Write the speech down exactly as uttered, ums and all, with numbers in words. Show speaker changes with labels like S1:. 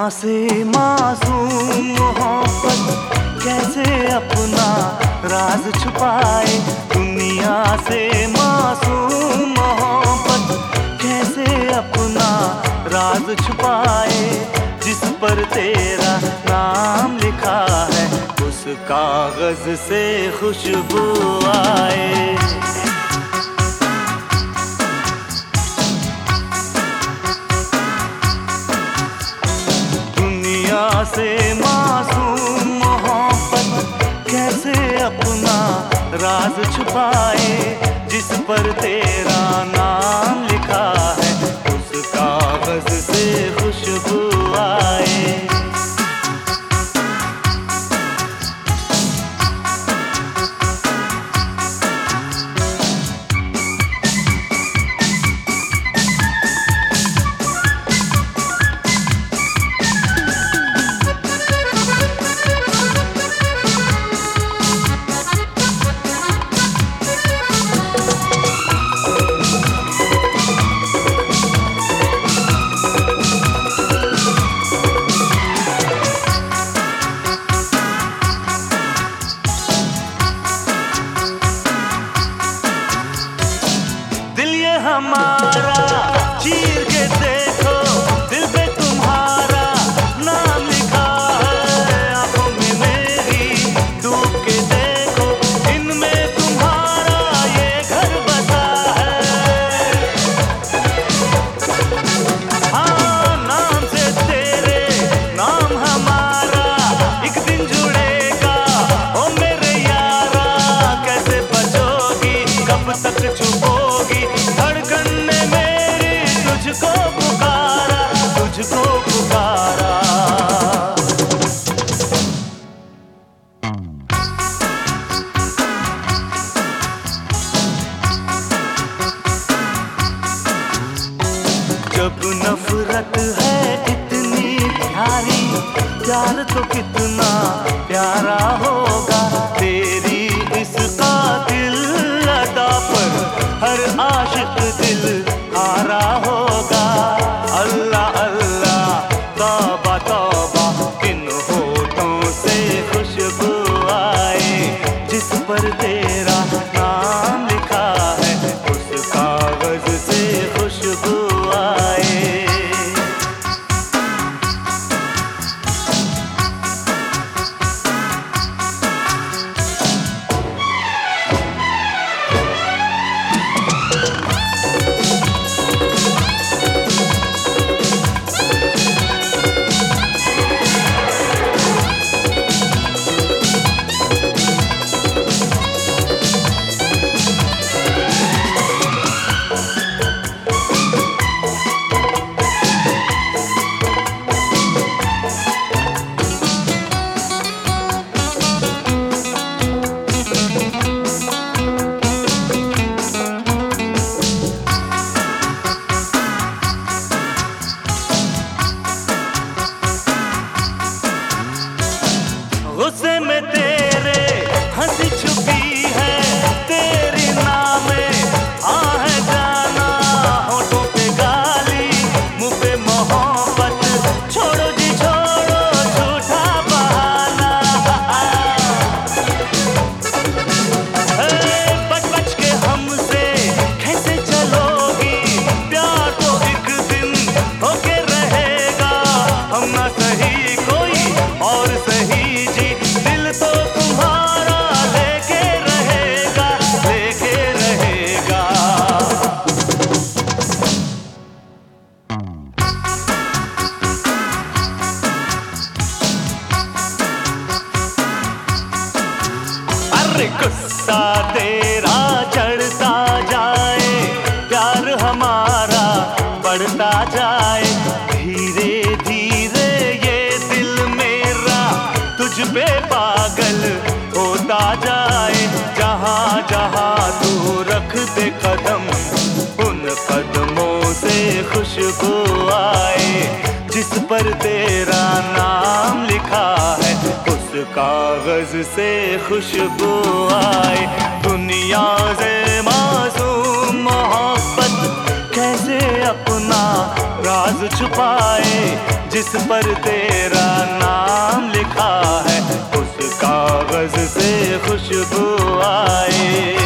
S1: से मासूम मोहब्बत कैसे अपना राज छुपाए। दुनिया से मासूम मोहब्बत कैसे अपना राज छुपाए। जिस पर तेरा नाम लिखा है उस कागज से खुशबू आए। से मासूम मोहब्बत कैसे अपना राज छुपाए। जिस पर तेरा नाम लिखा है उस कागज से खुशबू आए। हमारा चीर के देखो दिल पे तुम्हारा नाम लिखा है। आंखों में मेरी डूब के देखो इनमें तुम्हारा ये घर बसा है। हाँ नाम से तेरे नाम हमारा एक दिन जुड़ेगा। ओ मेरे यारा कैसे बचोगी कब तक छुपोगी। धड़कन ने मेरी तुझको पुकारा तुझको पुकारा। जब नफरत है इतनी प्यारी प्यार तो कितना प्यारा होगा। तेरी इस कातिल अदा पर हर आशिक दिल हारा होगा। अल्लाह अल्लाह तौबा तौबा इन होठों से खुशबू आए। जिस पर तेरा नाम लिखा है उस कागज से खुशबू आए। गुस्से में तेरे हंसी छुपी है तेरी नामे आ है जाना। होठों पे गाली मुंह पे मोहब्बत छोड़ो जी छोड़ो झूठा बहाना। बच बच के हमसे कैसे चलोगी प्यार तो एक दिन होके रहेगा। हम ना सही कोई और सही जी दिल तो तुम्हारा लेके रहेगा लेके रहेगा। अरे गुस्सा तेरा चढ़ता जाए प्यार हमारा बढ़ता जाए। धीरे धीरे ये दिल मेरा तुझ पे पागल होता जाए। जहाँ जहाँ तू रख दे कदम उन कदमों से खुशबू आए। जिस पर तेरा नाम लिखा है उस कागज से खुशबू आए। दुनिया से मासूम मोहब्बत कैसे अपना राज छुपाए। जिस पर तेरा नाम लिखा है उस कागज से खुशबू आए।